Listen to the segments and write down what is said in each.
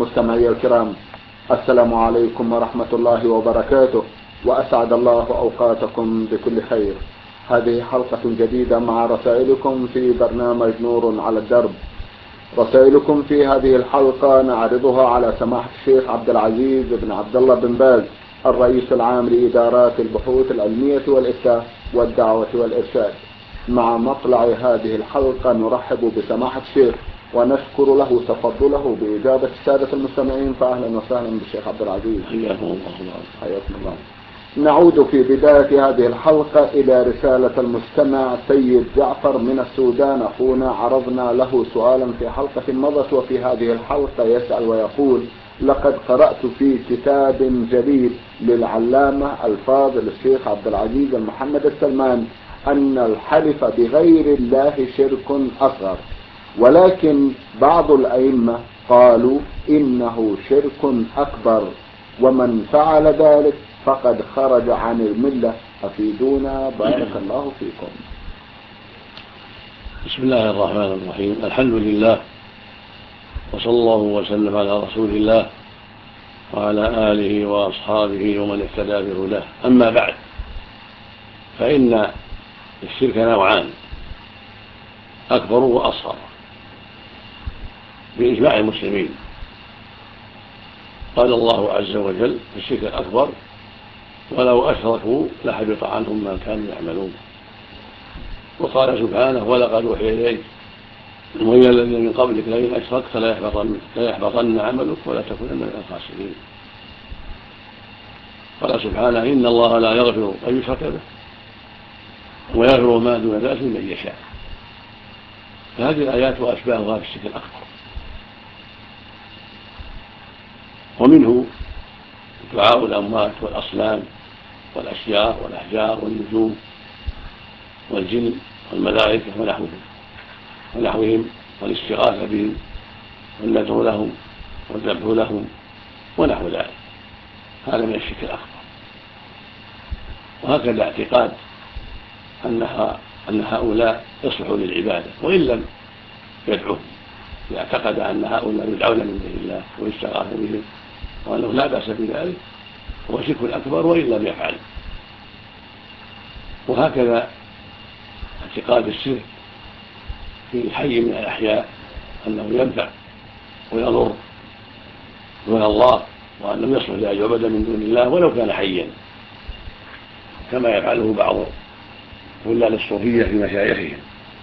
مستمعي الكرام، السلام عليكم ورحمة الله وبركاته، وأسعد الله أوقاتكم بكل خير. هذه حلقة جديدة مع رسائلكم في برنامج نور على الدرب. رسائلكم في هذه الحلقة نعرضها على سماحة الشيخ عبد العزيز بن عبد الله بن باز، الرئيس العام لإدارات البحوث العلمية والإفتاء والدعوة والإرشاد. مع مطلع هذه الحلقة نرحب بسماحة الشيخ ونشكر له تفضله بإجابة السادة المستمعين، فأهلا وسهلا بالشيخ عبد العزيز. حياكم الله. حياكم الله. نعود في بداية هذه الحلقة إلى رسالة المستمع سيد جعفر من السودان. أخونا عرضنا له سؤالا في حلقة مضت، وفي هذه الحلقة يسأل ويقول: لقد قرأت في كتاب جديد للعلامة الفاضل الشيخ عبد العزيز محمد السلمان أن الحلف بغير الله شرك أصغر، ولكن بعض الأئمة قالوا إنه شرك أكبر، ومن فعل ذلك فقد خرج عن الملة. أفيدونا بارك الله فيكم. بسم الله الرحمن الرحيم. الحمد لله، وصلى الله وسلم على رسول الله وعلى آله وأصحابه ومن اهتدى بهداه. أما بعد، فإن الشرك نوعان: أكبر وأصغر بإجماع المسلمين. قال الله عز وجل في الشرك الأكبر: ولو أشركوا لحبط عنهم ما كانوا يعملون. وقال سبحانه: ولقد أوحي إليك وإلى الذين من قبلك لئن أشركت ليحبطن عملك ولتكونن من الخاسرين. قال سبحانه: إن الله لا يغفر أن يشرك به ويغفر ما دون ذلك لمن يشاء. فهذه الآيات وأشباهها في الشرك الأكبر. ومنه دعاء الأموات والأصنام والأشجار والأحجار والنجوم والجن والملائكة ونحوهم والاستغاثة بهم والنذر لهم والذبح لهم ونحو ذلك. هذا من الشرك الأكبر. وهكذا اعتقاد أن هؤلاء يصلحوا للعبادة وإن لم يدعوهم، إذا اعتقد أن هؤلاء يدعون من دون الله ويستغاث بهم وأنه لا بأس بذلك، هو شرك أكبر وإن لم يفعل. وهكذا اعتقاد الشرك في حي من الأحياء أنه ينفع ويضر دون الله، وأنه يصلح لأن يعبد من دون الله ولو كان حيا، كما يفعله بعض طلاب الصوفية في مشايخهم.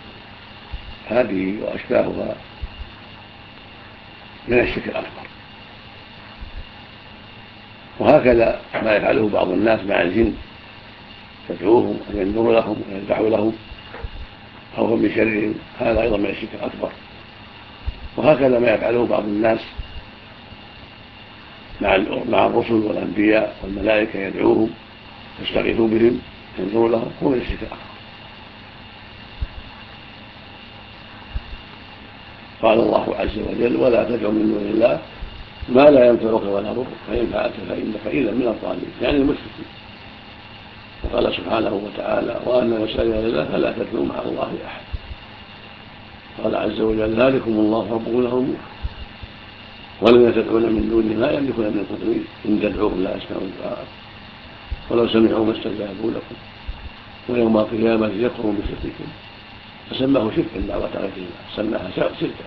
هذه وأشباهها من الشرك الأكبر. وهكذا ما يفعله بعض الناس مع الجن، يدعوهم وينذر لهم ويذبح لهم خوفا من شرهم، هذا أيضا من الشرك الأكبر. وهكذا ما يفعله بعض الناس مع الرسل والأنبياء والملائكة، يدعوهم يستغيثوا بهم ينذر لهم، هو من الشرك الأكبر. قال الله عز وجل: ولا تدع من دون الله ما لا ينفعك ولا يضرك فإن فعلت فإنك إذا من الظالمين، يعني المشركين. وقال سبحانه وتعالى: وأن المساجد لله فلا تدعوا مع الله أحد. قال عز وجل: ذلكم الله ربكم له الملك والذين تدعون من دونه لا يملكون من التدبير إن تدعوهم لا يسمعون دعاءكم ولو سمعوا ما استجابوا لكم ويوم القيامة يكفرون بشرككم. فسماه شركا دعوة غير الله، سماها شركا.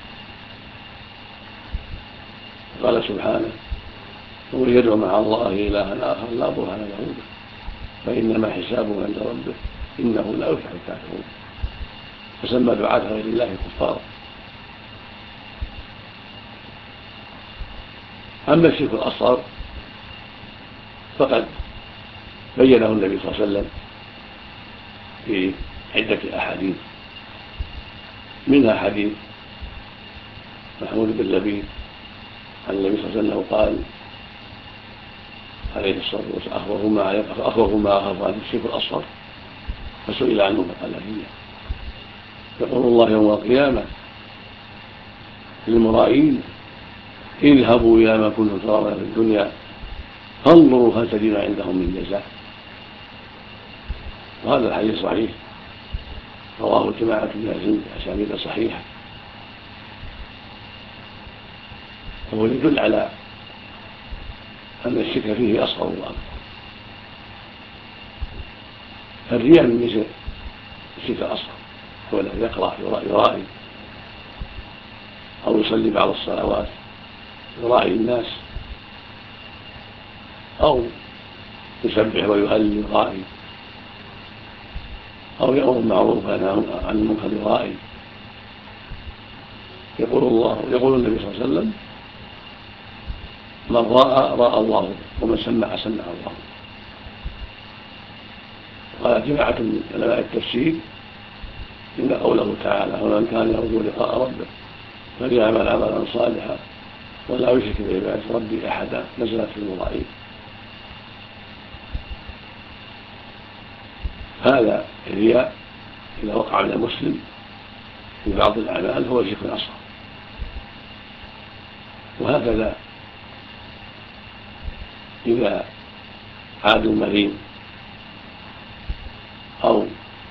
قال سبحانه: ومن يدعو مع الله إلها آخر لا برهان له به فإنما حسابه عند ربه إنه لا يفلح الكافرون. فسمى دعاة غير الله كفارا. أما الشرك الأصغر فقد بينه النبي صلى الله عليه وسلم في عدة أحاديث، منها حديث محمود بن لبيد عن النبي صلى الله عليه وسلم قال عليه الصلاة والسلام: أخوف ما أخاف عن الشرك الأصغر، فسئل عنه فقال: هي يقول الله يوم القيامة للمرائين: اذهبوا إلى ما كنتم ترون في الدنيا فانظروا هل تجدون عندهم من جزاء. وهذا الحديث صحيح، رواه جماعة من أهل العلم بأسانيد صحيحة. فهو يدل على أن الشرك فيه أصغر وأكبر. الرياء من مثل الشرك الأصغر، هو الذي يقرأ يرائي أو يصلي بعض الصلوات يراعي الناس، أو يسبح ويهلل يراعي، أو يأمر بالمعروف وينهى عن المنكر يراعي. يقول النبي صلى الله عليه وسلم: من راى الله، ومن سمع سمع الله. قال جماعة من علماء التفسير إن قوله تعالى: ومن كان يرجو لقاء ربه فليعمل عملا صالحا ولا يشرك بعبادة ربه أحدا، نزلت في المرائين. هذا الرياء إذا وقع من المسلم في بعض الأعمال هو شرك أصغر. وهكذا إذا عاد المريض أو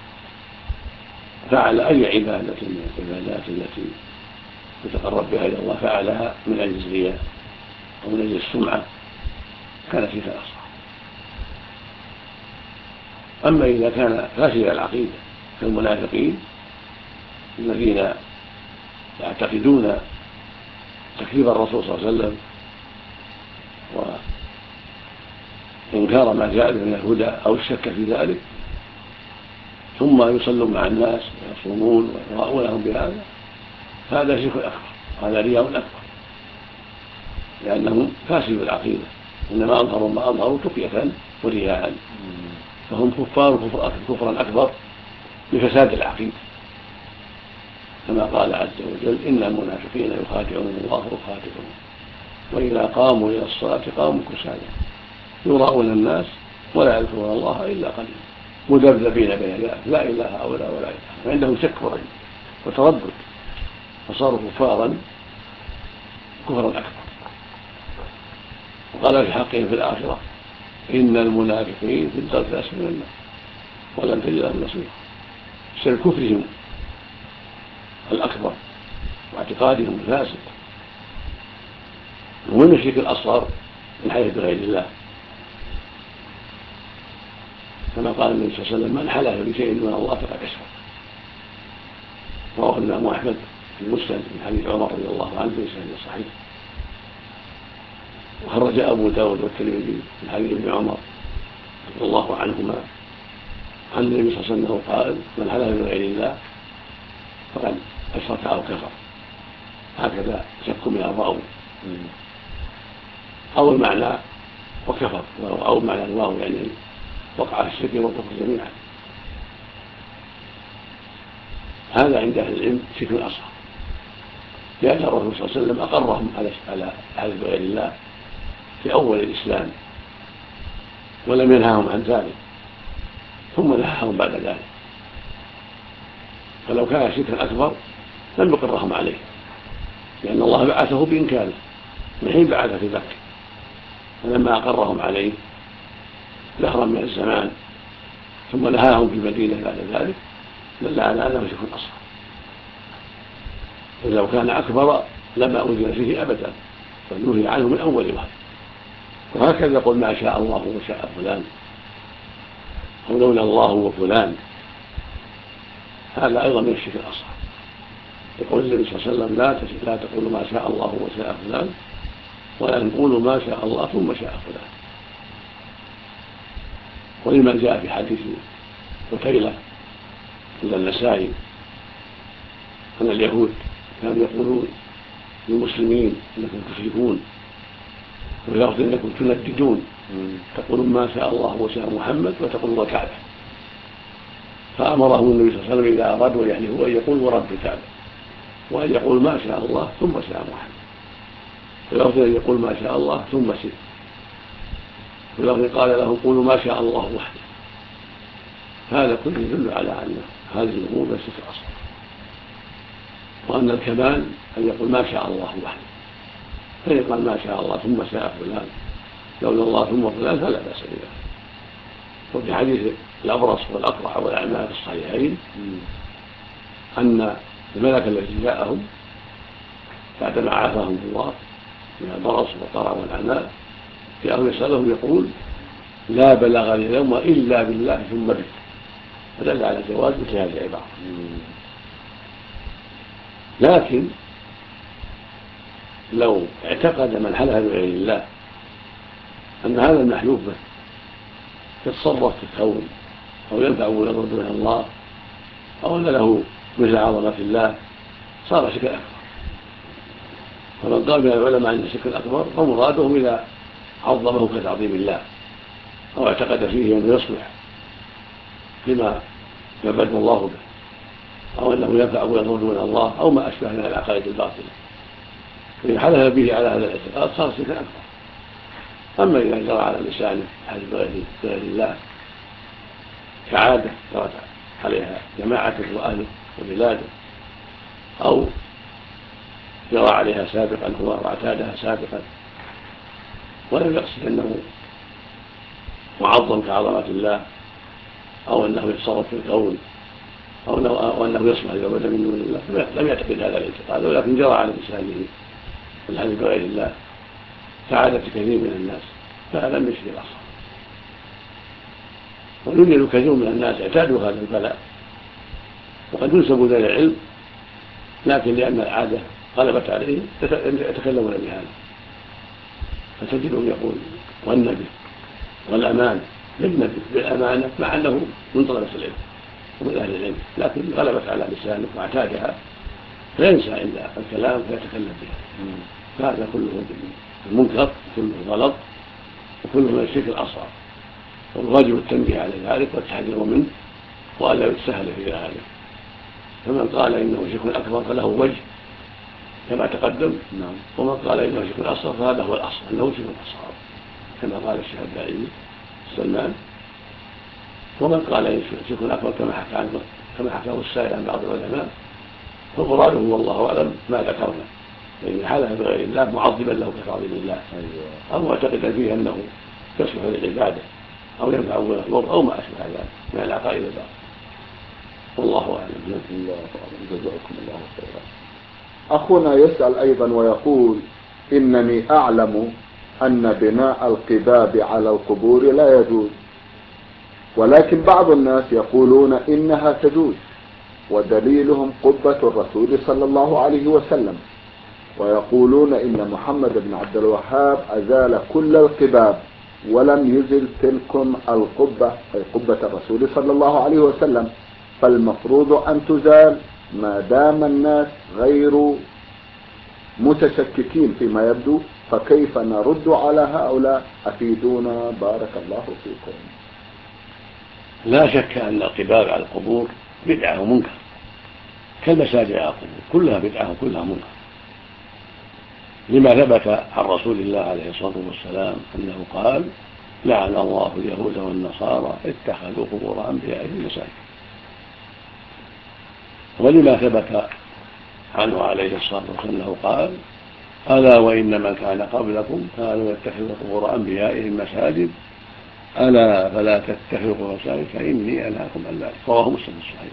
فعل أي عبادة من العبادات التي يتقرب بها إلى الله فعلها من أجل الرياء أو من أجل السمعة كان شركا أصغر. أما إذا كان فاسد العقيدة كالمنافقين الذين يعتقدون تكذيب الرسول صلى الله عليه وسلم وإنكار ما جاء به من الهدى أو الشك في ذلك، ثم يصلون مع الناس ويصومون ويراءونهم بهذا، هذا شرك أكبر، هذا رياء أكبر، لأنهم فاسدوا العقيدة، إنما أظهروا ما أظهروا تقية ورياء، فهم كفار كفرا أكبر بفساد العقيدة، كما قال عز وجل: إن المنافقين يخادعون الله وخادعهم وإذا قاموا إلى الصلاة قاموا كسالى يراءون الناس ولا يذكرون الله إلا قليلا مذبذبين بين ذلك لا إله هؤلاء ولا إله، عندهم شك وريب وتردد، فصاروا كفارا كفرا أكبر. وقال في حقهم في الآخرة: إن المنافقين في الدرك الأسفل من النار ولن تجد لهم نصيرا، بسبب كفرهم الأكبر واعتقادهم الفاسد. ومن الشرك الأصغر من حلف بغير الله، كما قال النبي صلى الله عليه وسلم: من حلف بشيء من الله فقد أشرك. رواه الإمام أحمد في المسند من حديث عمر رضي الله عنه في سنده الصحيح، وخرج أبو داود والترمذي من حديث ابن عمر رضي الله عنهما عن النبي صلى الله عليه وسلم قال: من حلف بغير الله فقد أشرك أو كفر. هكذا شك من الراوي أو المعنى وكفر، أو معنى الواو يعني وقع في الشرك والكفر جميعا. هذا عند أهل العلم شرك أصغر، لأن الرسول صلى الله عليه وسلم أقرهم على حلف بغير الله في أول الإسلام ولم ينهاهم عن ذلك، ثم نهاهم بعد ذلك. فلو كان شركا أكبر لم يقرهم عليه، لأن الله بعثه بإمكانه من حين بعث في مكة، فلما أقرهم عليه دهرا من الزمان ثم نهاهم في المدينة بعد ذلك دل على أنه شرك أصغر. ولو كان أكبر لما أذن فيه أبدا، بل نهي عنه من أول وهله. وهكذا يقول: ما شاء الله وشاء فلان، أو لولا الله وفلان، هذا أيضا من الشرك الأصغر. يقول النبي صلى الله عليه وسلم: لا تقولوا ما شاء الله وشاء فلان، ولكن قولوا ما شاء الله ثم شاء فلان. ولما جاء في حديث قتيلة عند النسائي أن اليهود كانوا يقولون للمسلمين: إنكم تشركون، وفي لفظ إنكم تنددون، تقولون ما شاء الله وشاء محمد وتقولون الكعبة. فأمرهم النبي صلى الله عليه وسلم إذا أرادوا أن يحلفوا أن يقولوا ورب الكعبة، وأن يقول ما شاء الله ثم شاء محمد. في لفظ أن يقول ما شاء الله ثم شئ. في لفظ قال لهم: قولوا ما شاء الله وحده. هذا كله يدل على أن هذه الأمور ليست أصلا، وأن الكمال أن يقول ما شاء الله وحده، فإن قال ما شاء الله ثم شاء فلان، لولا الله ثم فلان، فلا بأس بذلك. وفي حديث الأبرص والأقرع والأعمى في الصحيحين أن الملك الذي جاءهم بعدما عافاهم الله من البرص والقرع والعناء في آخر رسالته يقول: لا بلغ اليوم إلا بالله ثم بك، فدل على جواز مثل هذه العبارة. لكن لو اعتقد من حلف بغير الله أن هذا المحلوف به يتصرف في الكون أو ينفع ويضر من الله أو أن له مثل عظمة الله صار شركا أكبر. فمن قال من العلماء أن الشرك الأكبر فمرادهم إذا عظمه كتعظيم الله أو اعتقد فيه أنه يصلح لما يعبد الله به أو أنه ينفع ويضر من الله أو ما أشبه من العقائد الباطلة، فإن حلف به على هذا الاعتقاد صار شركا أكبر. أما إذا جرى على لسانه حلف بغير الله كعادة جرت عليها جماعة وأهله وبلاده أو جرى عليها سابقا هو واعتادها سابقا ولم يقصد أنه معظم كعظمة الله أو أنه يتصرف في الكون أو أنه يصلح لعبادة من دون الله، لم يعتقد هذا الاعتقاد، ولكن جرى على لسانه الحلف بغير الله كعادة كثير من الناس، فهذا من الشرك الأصغر. ويوجد كثير من الناس اعتادوا هذا البلاء وقد ينسب ذلك العلم، لكن لأن العادة غلبت عليهم يتكلمون بهذا، فتجدهم يقول والنبي والأمانة للنبي بالأمانة مع أنه من طلبة العلم ومن أهل العلم، لكن غلبت على لسانه واعتادها فينسى عند الكلام فيتكلم بها. فهذا كله المنكر كله غلط وكله من الشرك الأصغر، والواجب التنبيه على ذلك والتحذير منه وألا يتسهل في ذلك. فمن قال إنه شرك أكبر فله وجه كما تقدم، ومن قال إنه شرك أصغر فهذا هو الأصل أنه شرك أصغر كما قال الشيخ الداعي سلمان. ومن قال إنه شرك أكبر كما حكاه السائل عن بعض العلماء فمراده والله أعلم ما ذكرنا، لأن حلف بغير الله معظما له كتعظيم الله أو معتقدا فيه أنه يصلح للعبادة أو ينفع ويضر أو ما أشبه ذلك من العقائد الباطلة. والله أعلم. جزاكم الله خيرا. أخونا يسأل أيضا ويقول: إنني أعلم أن بناء القباب على القبور لا يجوز، ولكن بعض الناس يقولون إنها تجوز، ودليلهم قبة الرسول صلى الله عليه وسلم، ويقولون إن محمد بن عبد الوهاب أزال كل القباب ولم يزل تلكم القبة أي قبة الرسول صلى الله عليه وسلم، فالمفروض أن تزال ما دام الناس غير متشككين فيما يبدو، فكيف نرد على هؤلاء؟ أفيدونا بارك الله فيكم. لا شك أن القباب على القبور بدعة ومنكر كالمساجد على القبور، كلها بدعة وكلها منكر، لما ثبت عن رسول الله عليه الصلاة والسلام أنه قال: لعن الله اليهود والنصارى اتخذوا قبور أنبيائهم مساجد. ولما ثبت عنه عليه الصلاة والسلام أنه قال: ألا وإن من كان قبلكم كانوا يتخذوا قبور أنبيائهم مساجد ألا فلا تتخذوا مساجد فإني أنهاكم عن ذلك. رواه مسلم الصحيح.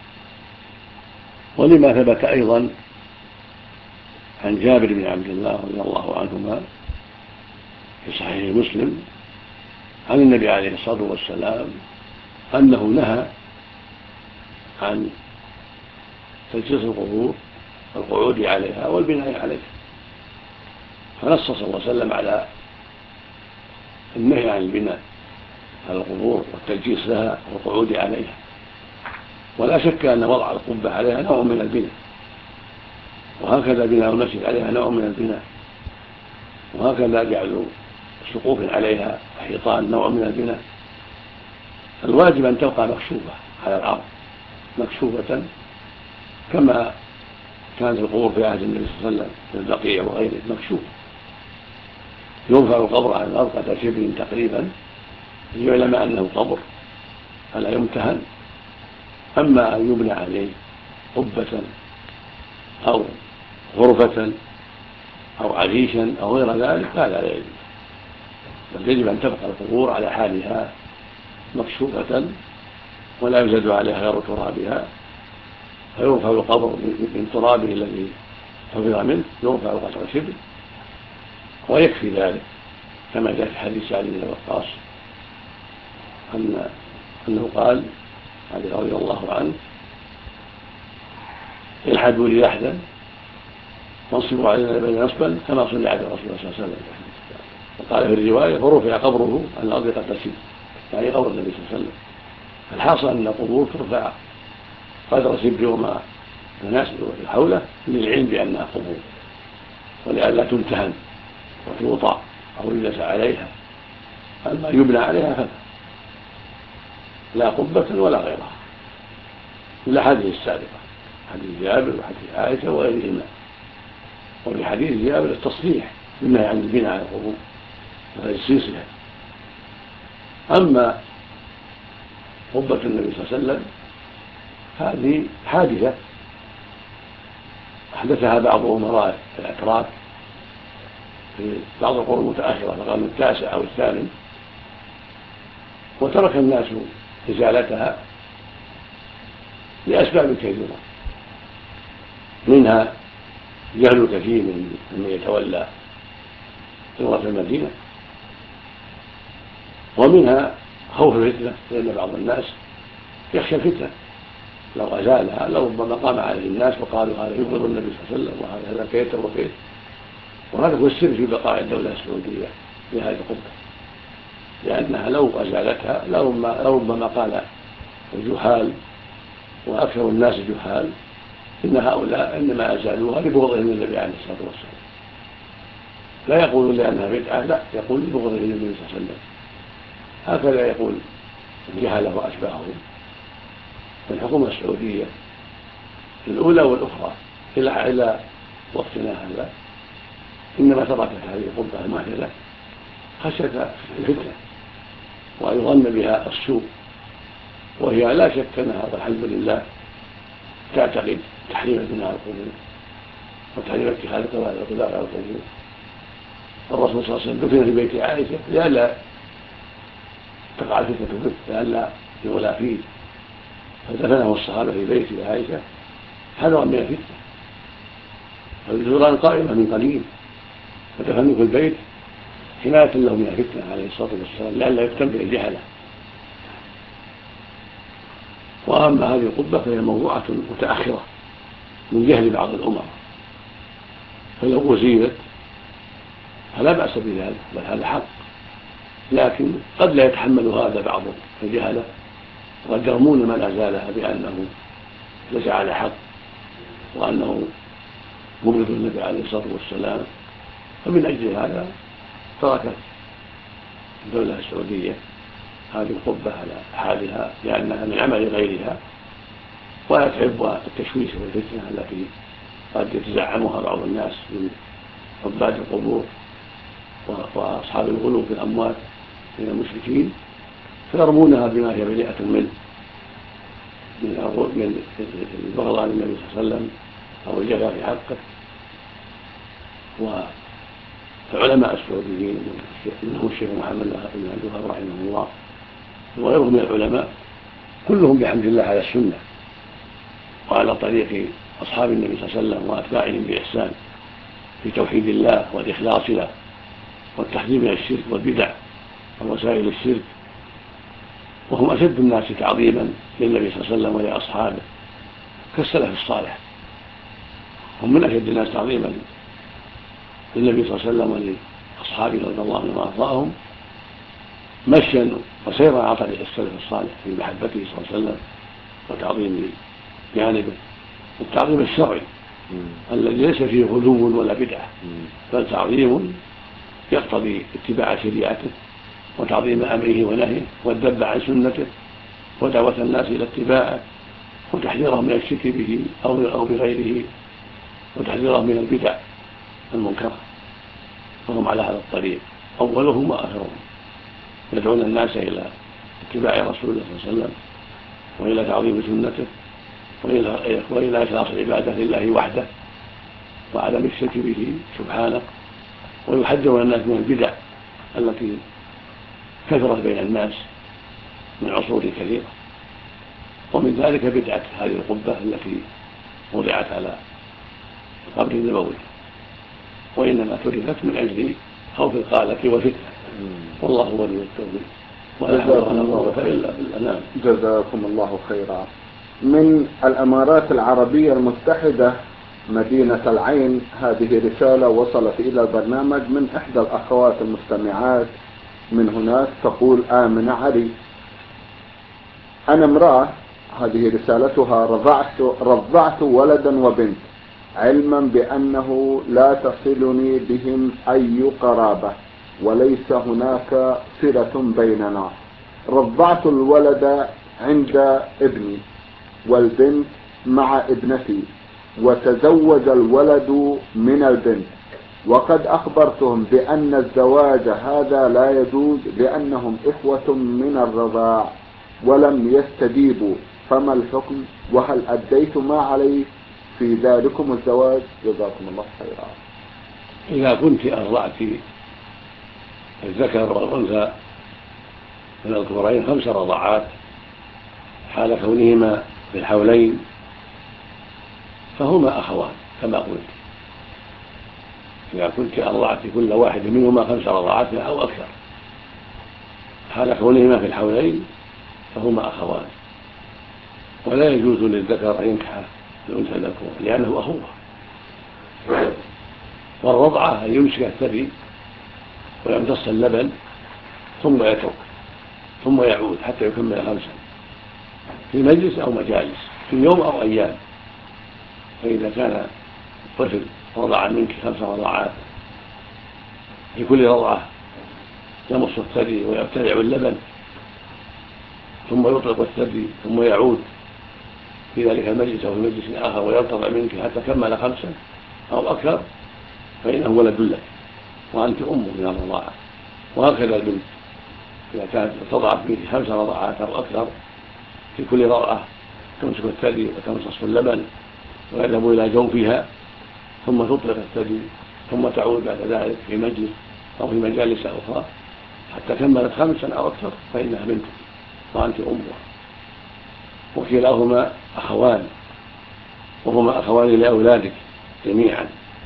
ولما ثبت أيضا عن جابر بن عبد الله رضي الله عنهما في صحيح مسلم عن النبي عليه الصلاة والسلام أنه نهى عن تجسيس القبور والقعود عليها والبناء عليها، فنص صلى الله عليه وسلم على النهي عن البناء على القبور والتجسيس لها والقعود عليها. ولا شك أن وضع القبة عليها نوع من البناء، وهكذا بناء المسجد عليها نوع من البناء، وهكذا جعل سقوف عليها حيطان نوع من البناء. الواجب أن تبقى مكشوفة على الأرض مكشوفة كما كانت القبور في عهد النبي صلى الله عليه وسلم في البقيع وغيره مكشوفة، يرفع القبر على الأرض قدر شبر تقريبا ليعلم أنه قبر فلا يمتهن. أما أن يبنى عليه قبة أو غرفة أو عريشا أو غير ذلك فهذا لا يجوز، بل يجب أن تبقى القبور على حالها مكشوفة ولا يزاد عليها غير ترابها، فيرفع القبر من ترابه الذي حفظ منه، يرفع قدر شبر ويكفي ذلك كما جاء في حديث سعد بن وقاص أنه قال علي رضي الله عنه: الحدوا لي لحدا وانصبوا علينا بين نصبا كما صلى على رسول الله صلى الله عليه وسلم. وقال في الرواية: فرفع قبره عن الأرض قد تسير، يعني قبر النبي صلى الله عليه وسلم. الحاصل أن القبور ترفع قدر سبر وما يناسب حوله للعلم بأنها قبور، ولئلا تمتهن وتوطأ أو يجلس عليها. أما يبنى عليها فلا، لا قبة ولا غيرها، إلا حديث السابقة، حديث جابر وحديث عائشة وغيرهما. وفي حديث جابر التصريح بالنهي عن البناء على القبور وتجسيسها. أما قبة النبي صلى الله عليه وسلم هذه حادثة أحدثها بعض أمراء الأتراك في بعض القرون المتأخرة في القرن التاسع أو الثامن، وترك الناس إزالتها لأسباب كثيرة، منها جهل كثير من يتولى إمارة المدينة، ومنها خوف الفتنة، لأن بعض الناس يخشى الفتنة لو أزالها لربما قام عليه الناس وقالوا هذا يبغض النبي صلى الله عليه وسلم وهذا كيت وكيت. وهذا هو السر في بقاء الدولة السعودية في هذه القبة، لأنها لو أزالتها لربما قال الجهال وأكثر الناس جهال إن هؤلاء إنما أزالوها لبغضهم للنبي عليه الصلاة والسلام، لا يقولون لأنها بدعة، لا، يقول لبغضهم للنبي صلى الله عليه وسلم. هكذا يقول الجهلة وأشباههم. الحكومة السعودية الأولى والأخرى إلى وقتنا هذا إنما تركت هذه القبة المحدثة خشية الفتنة وأن يظن بها السوء، وهي لا شك أنها والحمد لله تعتقد تحريم بناء القبور وتحريم اتخاذ القباب على القبور. الرسول صلى الله عليه وسلم دفن في بيت عائشة لئلا تقع الفتنة به، لئلا يغلى فيه، فدفنه الصحابة في بيت عائشة حذرا من الفتنة. فالجدران قائمة من قليل، فدفنوه في البيت حماية له من الفتنة عليه الصلاة والسلام لئلا يفتن به الجهلة. وأما هذه القبة فهي موضوعة متأخرة من جهل بعض الأمراء، فلو أزيلت فلا بأس بذلك، بل هذا حق، لكن قد لا يتحمل هذا بعض الجهلة وقد يرمون من أزالها بأنه ليس على حق وأنه مبغض النبي عليه الصلاة والسلام. فمن أجل هذا تركت الدولة السعودية هذه القبة على حالها لأنها من عمل غيرها، ولا تحب التشويش والفتنة التي قد يتزعمها بعض الناس من عباد القبور وأصحاب الغلو في الأموال من المشركين، فيرمونها بما هي بريئة منه من البغض عن النبي صلى الله عليه وسلم أو الجفاء في حقه. والعلماء السعوديين منهم الشيخ محمد بن عبد الوهاب رحمه الله وغيرهم من العلماء كلهم بحمد الله على السنة وعلى طريق أصحاب النبي صلى الله عليه وسلم وأتباعهم بإحسان في توحيد الله والإخلاص له والتحذير من الشرك والبدع ووسائل الشرك، وهم أشد الناس تعظيما للنبي صلى الله عليه وسلم ولأصحابه كالسلف الصالح. هم من أشد الناس تعظيما للنبي صلى الله عليه وسلم ولأصحابه رضي الله عنهم وأرضاهم مشيا وسيرا على طريق السلف الصالح في محبته صلى الله عليه وسلم وتعظيم جانبه، التعظيم الشرعي الذي ليس فيه غلو ولا بدعة، بل تعظيم يقتضي اتباع شريعته وتعظيم أمره ونهيه والذب عن سنته ودعوة الناس إلى اتباعه وتحذيرهم من الشرك به أو بغيره وتحذيرهم من البدع المنكرة. فهم على هذا الطريق أولهم وآخرهم يدعون الناس إلى اتباع رسول الله صلى الله عليه وسلم وإلى تعظيم سنته وإلى إخلاص العبادة لله وحده وعدم الشرك به سبحانه، ويحذرون الناس من البدع التي كثرت بين الناس من عصور كثيرة. ومن ذلك بدعة هذه القبة التي وضعت على القبر النبوي، وإنما تركت من أجل خوف القالة والفتنة، والله ولي التوفيق ولا حول ولا قوة إلا بالله. نعم. جزاكم الله خيرا. من الإمارات العربية المتحدة مدينة العين، هذه رسالة وصلت إلى البرنامج من إحدى الأخوات المستمعات من هناك، تقول آمنة علي: أنا امرأة، هذه رسالتها، رضعت ولدا وبنت علما بأنه لا تصلني بهم أي قرابة وليس هناك صلة بيننا. رضعت الولد عند ابني والبنت مع ابنتي، وتزوج الولد من البنت، وقد أخبرتهم بأن الزواج هذا لا يجوز لأنهم إخوة من الرضاع ولم يستجيبوا، فما الحكم؟ وهل أديت ما علي في ذلكم الزواج؟ جزاكم الله خيرا. إذا كنت أرضعت الذكر والأنثى من الذكورين 5 رضعات حال كونهما في الحولين فهما أخوان كما قلت. إذا كنت أرضعت كل واحد منهما 5 رضعات أو أكثر حال كونهما في الحولين فهما أخوان، ولا يجوز للذكر أن ينكح الأنثى الذكور لأنه أخوه. والرضعة أن يمسك الثدي ويمتص اللبن ثم يترك ثم يعود حتى يكمل 5 في مجلس أو مجالس في يوم أو أيام. فإذا كان الطفل رضع منك 5 رضعات في كل رضعة يمص الثدي ويبتلع اللبن ثم يطلق الثدي ثم يعود في ذلك المجلس أو في مجلس آخر ويرتضع منك حتى كمل 5 أو أكثر فإنه ولد لك وأنت أمه من الرضاعة. وهكذا البنت إذا كانت تضع فيه 5 رضعات أو أكثر في كل رضعة تمسك الثدي وتمصص اللبن ويذهب إلى جوفها ثم تطلق الثدي ثم تعود بعد ذلك في مجلس أو في مجالس أخرى حتى كملت 5 أو أكثر فإنها بنتك وأنت أمها. وكلاهما أخوان وهما أخوان لأولادك جميعا،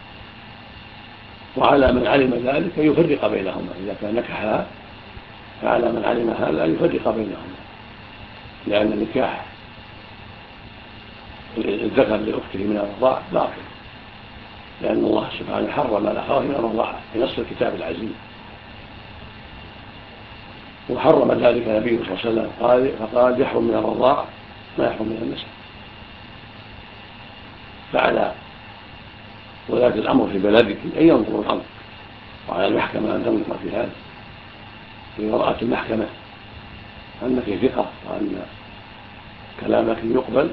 وعلى من علم ذلك يفرق بينهما. إذا كان نكحها فعلى من علم هذا يفرق بينهما، لأن نكاح الذكر لأخته من الرضاع باطل، لأن الله سبحانه حرم الأخوات من الرضاعة في نص الكتاب العزيز، وحرم ذلك النبي صلى الله عليه وسلم فقال يحرم من الرضاع ما يحرم من النسب. فعلى ولاة الأمر في بلدك أن ينظروا الأمر، وعلى المحكمة أن تنظر في هذا في ورقة المحكمة أنك ثقة وأن كلامك يقبل،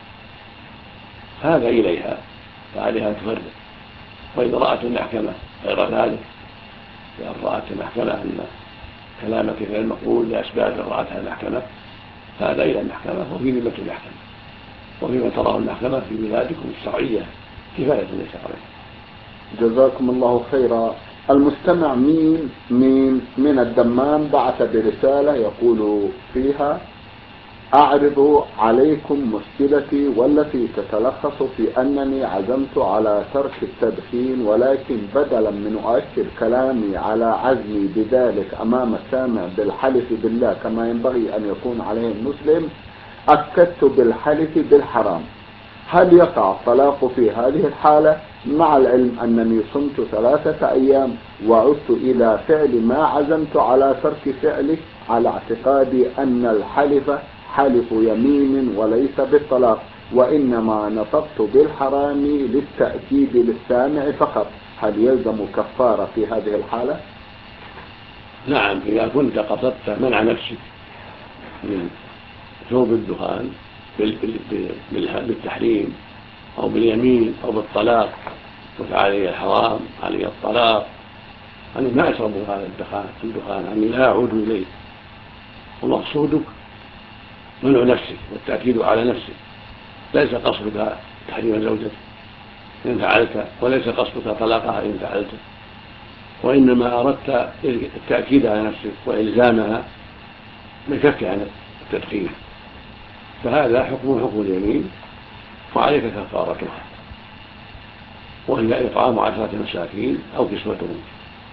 هذا إليها فعليها أن تفرق. وإذا رأت المحكمة غير ذلك، لأن رأت المحكمة أن كلامك غير مقبول لأسباب رأتها المحكمة، هذا إلى المحكمة وفي ذمة المحكمة وفيما تراه المحكمة في بلادكم الشرعية كفاية ليس عليها. جزاكم الله خيرا. المستمع مين من الدمام بعث برسالة يقول فيها: أعرض عليكم مشكلتي والتي تتلخص في أنني عزمت على ترك التدخين، ولكن بدلا من أؤكد كلامي على عزمي بذلك أمام السامع بالحلف بالله كما ينبغي أن يكون عليه المسلم، أكدت بالحلف بالحرام. هل يقع الطلاق في هذه الحالة مع العلم أنني صمت 3 أيام وعدت إلى فعل ما عزمت على ترك فعله على اعتقادي أن الحلف حلف يمين وليس بالطلاق، وإنما نطقت بالحرام للتأكيد للسامع فقط؟ هل يلزم كفارة في هذه الحالة؟ نعم، إذا كنت قصدت منع نفسك من شرب الدخان بالتحريم أو باليمين أو بالطلاق، قلت علي الحرام علي الطلاق أني ما أشرب هذا الدخان أني لا أعود إليه، ومقصودك منع نفسك والتأكيد على نفسك، ليس قصدك تحريم زوجتك إن فعلت، وليس قصدك طلاقها إن فعلت، وإنما أردت التأكيد على نفسك وإلزامها بالكف عن التدخين، فهذا حكم اليمين وعليك كفارتها، وهي إطعام 10 مساكين أو كسوتهم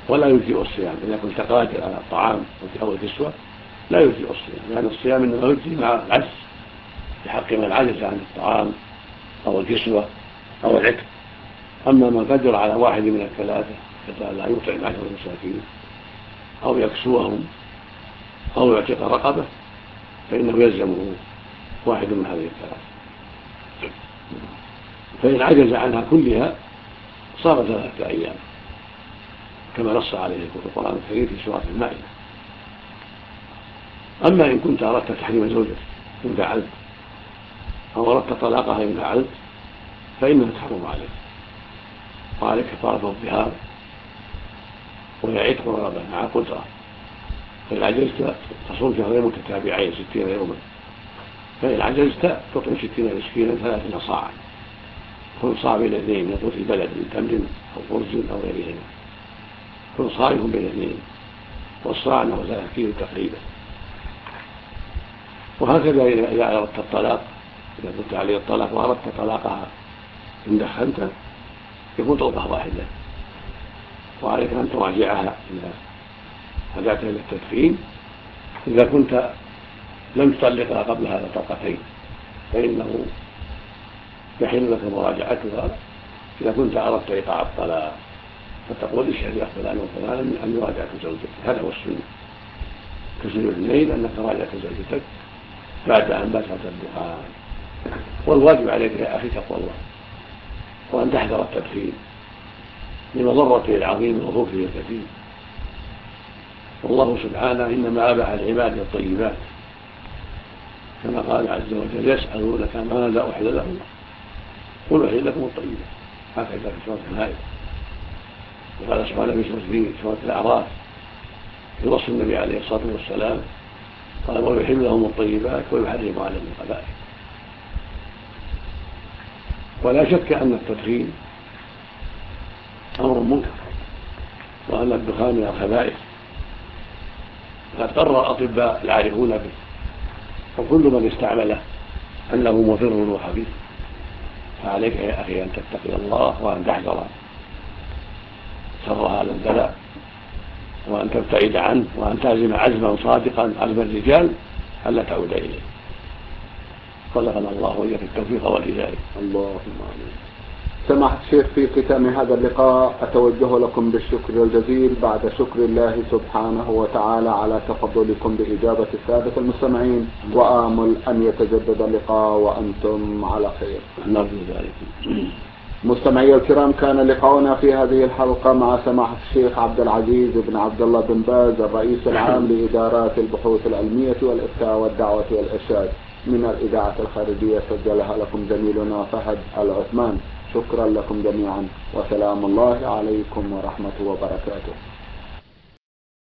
ولا يجزئ الصيام إذا كنت قادر على الطعام أو الكسوة لا يجزئ الصيام، لأن الصيام إنما يجزي مع العجز بحق من عجز عن الطعام أو الكسوة أو العتق. أما من قدر على واحد من الثلاثة لا يطعم 10 مساكين أو يكسوهم أو يعتق رقبة فإنه يلزمه واحد من هذه الثلاثة. فإن عجز عنها كلها صار 3 أيام كما نص عليه القرآن الكريم في سورة المائدة. أما إن كنت أردت تحريم زوجتك إن فعلت أو أردت طلاقها إن فعلت فإنها تحرم عليك، وعليك كفارة الظهار وهي عتق رقبة مع قدرة. فإن عجزت تصوم شهرين متتابعين 60 يوما، فإن عجزت تطعم 60 مسكينا 30 صاعا، كل صاع بين 2 من قوت البلد من تمر أو أرز أو غيرهما، كل صاع يكون بين 2، والصاع له 3 كيلو تقريبا. وهكذا إذا أردت الطلاق، إذا كنت عليه الطلاق وأردت طلاقها إن دخنت يكون طلقة واحدة، وعليك أن تراجعها إذا رجعت إلى التدخين. إذا كنت لم تطلقها قبل هذا طلقتين فإنه يحل لك مراجعتها إذا كنت أردت إيقاع الطلاق، فتقول اشهد يا فلان وفلان أني راجعت زوجتي. هذا هو السنة، تسن الاثنين أنك راجعت زوجتك بعد أن باتت الدخان. والواجب عليك يا أخي تقوى الله وأن تحذر التدخين لمضرته العظيم وخوفه الكثير. والله سبحانه إنما أباح العباد الطيبات كما قال عز وجل يسألونك ماذا أحل لهم قل أحل لكم الطيبات، هكذا في سورة المائدة. وقال سبحانه في سورة الأعراف في وصف النبي عليه الصلاة والسلام قال ويحل لهم الطيبات ويحرم عليهم الخبائث. ولا شك أن التدخين أمر منكر وأن الدخان من الخبائث، قد قرر الأطباء العارفون به وكل من استعمله أنه مضر وخبيث. فعليك يا أخي أن تتقي الله وأن تحذر شر هذا البلاء وأن تبتعد عنه وأن تعزم عزما صادقا عزم الرجال ألا تعود إليه. رزقنا الله وإياك التوفيق والهداية. اللهم آمين. سماحة الشيخ، في ختام هذا اللقاء أتوجه لكم بالشكر الجزيل بعد شكر الله سبحانه وتعالى على تفضلكم بإجابة السادة المستمعين، وآمل أن يتجدد اللقاء وأنتم على خير. نرجو ذلك. مستمعي الكرام، كان لقاؤنا في هذه الحلقة مع سماحة الشيخ عبد العزيز بن عبد الله بن باز، الرئيس العام لإدارات البحوث العلمية والإفتاء والدعوة والإرشاد من الإذاعة الخارجية، سجلها لكم زميلنا فهد العثمان. شكرا لكم جميعا، وسلام الله عليكم ورحمة وبركاته.